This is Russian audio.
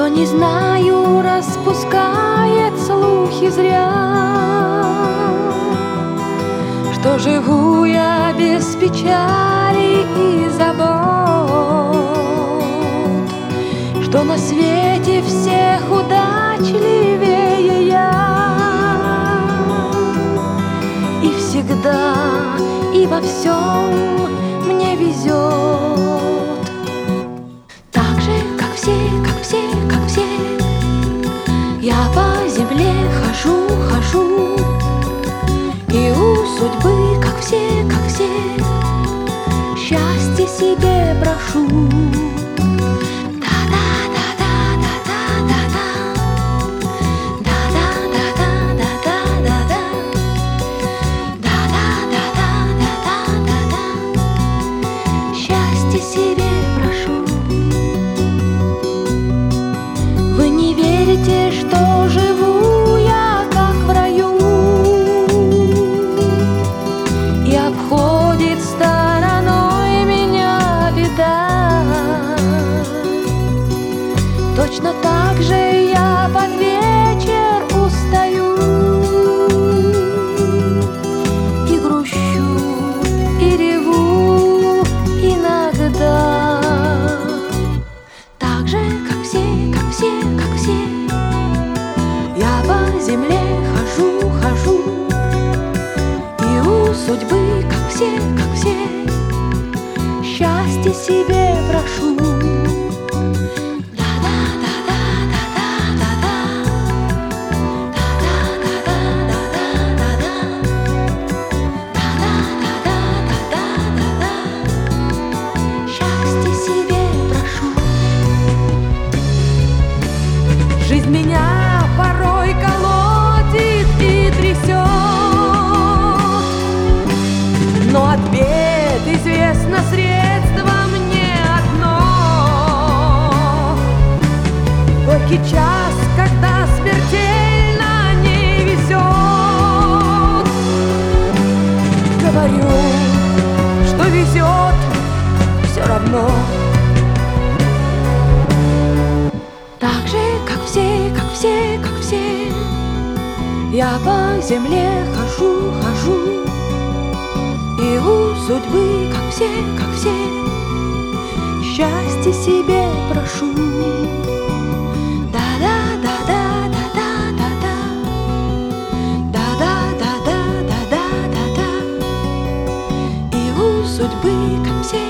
Что не знаю, распускает слухи зря, что живу я без печали и забот, что на свете всех удачливее я, и всегда и во всем мне везет. Так же, как все, как все, как все, я по земле хожу, хожу, и у судьбы, как все, счастье себе прошу. Себе прошу. Вы не верите, что живу я как в раю, и обходит стороной меня беда. Точно так же я под вечер устаю и грущу, и реву иногда. Так же, как все, я по земле хожу, хожу, и у судьбы, как все, счастье себе прошу. Жизнь меня порой колотит и трясет, но от бед известно средство мне одно. Горький час, когда смертельно не везет, говорю, что везет все равно. Так же, как все, я по земле хожу, хожу, и у судьбы, как все, счастье себе прошу. И у судьбы, как все,